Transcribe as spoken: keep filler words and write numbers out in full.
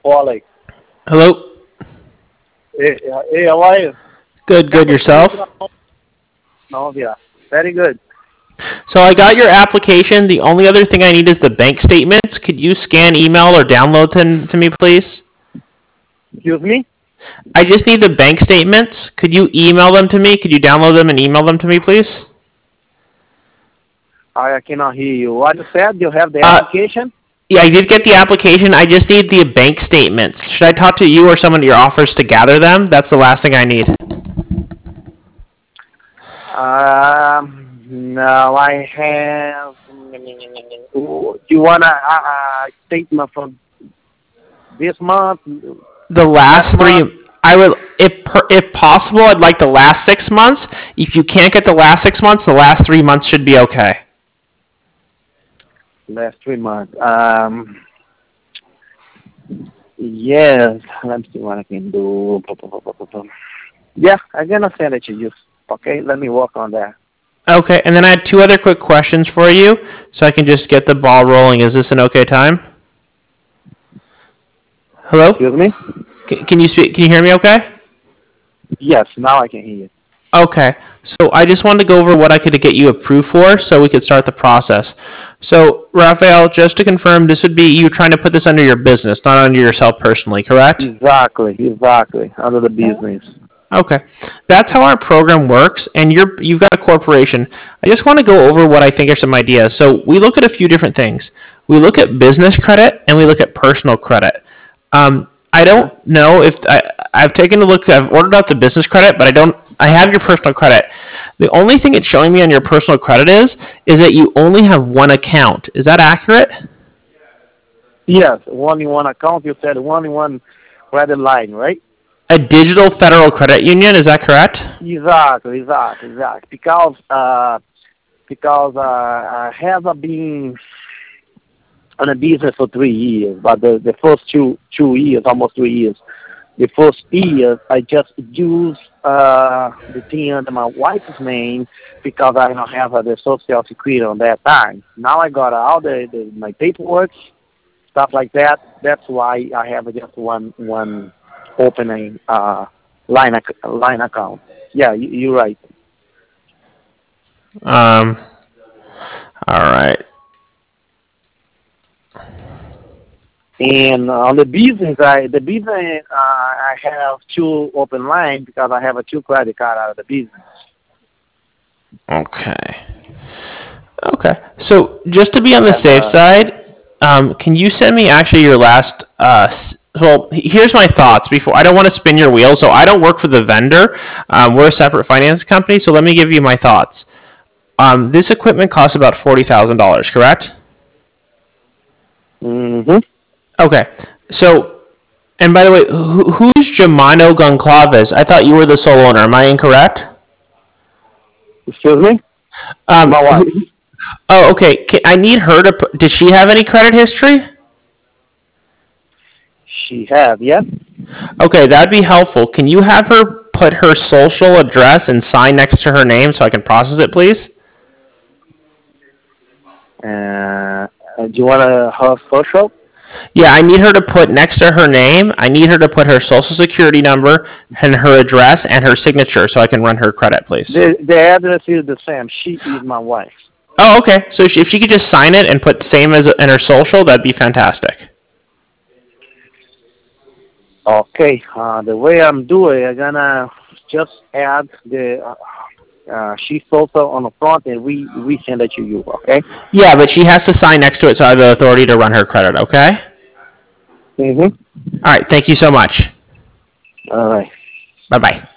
Paulie. Hello. Hey, uh, hey, how are you? Good, good. Yourself? No, yeah. Very good. So I got your application. The only other thing I need is the bank statements. Could you scan, email, or download them to me, please? Excuse me? I just need the bank statements. Could you email them to me? Could you download them and email them to me, please? I, I cannot hear you. What you said? You have the Uh, application? Yeah, I did get the application. I just need the bank statements. Should I talk to you or someone at your office to gather them? That's the last thing I need. Um, no, I have. Do you want a, a, a statement from this month? The Last last month? three, I would, if per, if possible, I'd like the last six months. If you can't get the last six months, the last three months should be okay. Last three months. Um, yes. Let me see what I can do. Yeah, I'm gonna send it to you. Okay, let me work on that. Okay, and then I had two other quick questions for you, so I can just get the ball rolling. Is this an okay time? Hello? Excuse me? Can, can you speak? Can you hear me? Okay. Yes, now I can hear you. Okay, so I just wanted to go over what I could get you approved for so we could start the process. So, Rafael, just to confirm, this would be you trying to put this under your business, not under yourself personally, correct? Exactly, exactly. Under the business. Okay, that's how our program works, and you're you've got a corporation. I just want to go over what I think are some ideas. So we look at a few different things. We look at business credit and we look at personal credit. Um, I don't know if I, I've taken a look. I've ordered out the business credit, but I don't. I have your personal credit. The only thing it's showing me on your personal credit is is that you only have one account. Is that accurate? Yes, one in one account. You said one in one credit line, right? A digital federal credit union. Is that correct? Exactly, exactly, exactly. Because uh, because uh, I have been on a business for three years, but the, the first two two years, almost three years, the first year I just used uh, the thing under my wife's name because I don't have uh, the social security on that time. Now I got all the, the my paperwork, stuff like that. That's why I have just one one opening uh, line ac- line account. Yeah, you, you're right. Um. All right. And on the business, I the business uh, I have two open lines because I have a two credit card out of the business. Okay. Okay. So just to be I on the have safe a side, um, can you send me actually your last? Uh, s- well, here's my thoughts. Before I don't want to spin your wheels, so I don't work for the vendor. Um, we're a separate finance company. So let me give you my thoughts. Um, this equipment costs about forty thousand dollars, correct? mm-hmm. Okay. So, and by the way, who, who's Germano Goncalves? I thought you were the sole owner. Am I incorrect? Excuse me, Um, my wife. who, oh, okay. Can, I need her to. Put, does she have any credit history? She have, yeah. Okay, that'd be helpful. Can you have her put her social address and sign next to her name so I can process it, please? Uh, do you want a her social? Yeah, I need her to put next to her name, I need her to put her social security number and her address and her signature so I can run her credit, please. The the address is the same. She is my wife. Oh, okay. So if she could just sign it and put same as in her social, that'd be fantastic. Okay. Uh, the way I'm doing, I'm gonna just add the uh, uh, she social on the front and we we send it to you. Okay. Yeah, but she has to sign next to it so I have the authority to run her credit, okay? Mhm. All right, thank you so much. All right. Bye-bye.